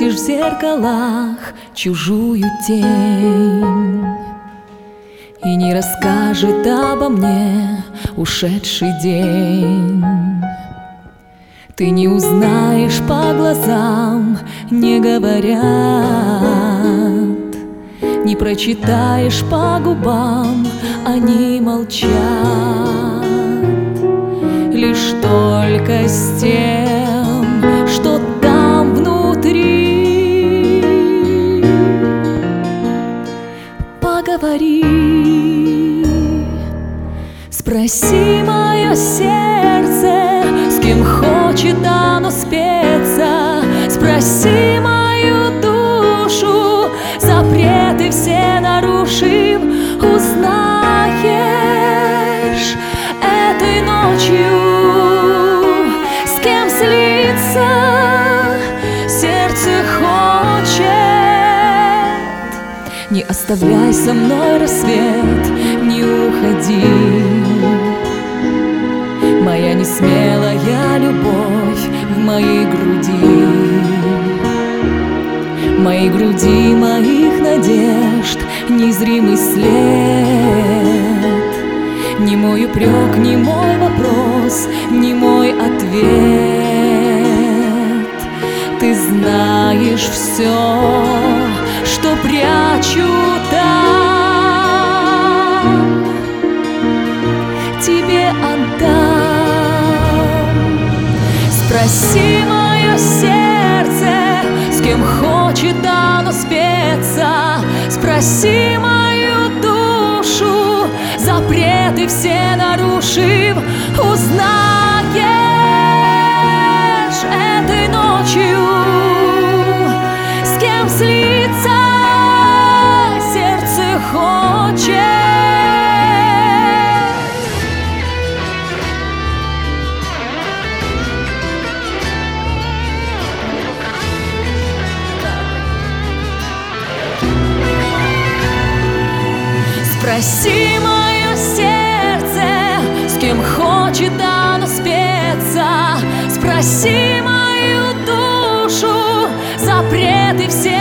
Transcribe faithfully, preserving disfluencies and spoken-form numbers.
видишь в зеркалах чужую тень и не расскажет обо мне ушедший день. Ты не узнаешь по глазам, не говорят, не прочитаешь по губам, они молчат. Лишь только с тем, что там внутри, поговори. Спроси мое сердце, с кем хочет оно спеться. Спроси мою душу, запреты все нарушив, узнаешь этой ночью, с кем слиться сердце хочет. Не оставляй со мной рассвет, не уходи. Моя несмелая любовь в моей груди, в моей груди моих надежд незримый след. Не мой упрек, не мой вопрос, не мой ответ. Ты знаешь все, что прячу там, тебе отдам. Спроси мое сердце, с кем хочет оно спеться. Спроси мою душу, запреты все нарушив, узнаешь этой ночью, с кем слиться сердце хочет. Спроси мое сердце, с кем хочет оно спеться. Спроси мою душу, запреты все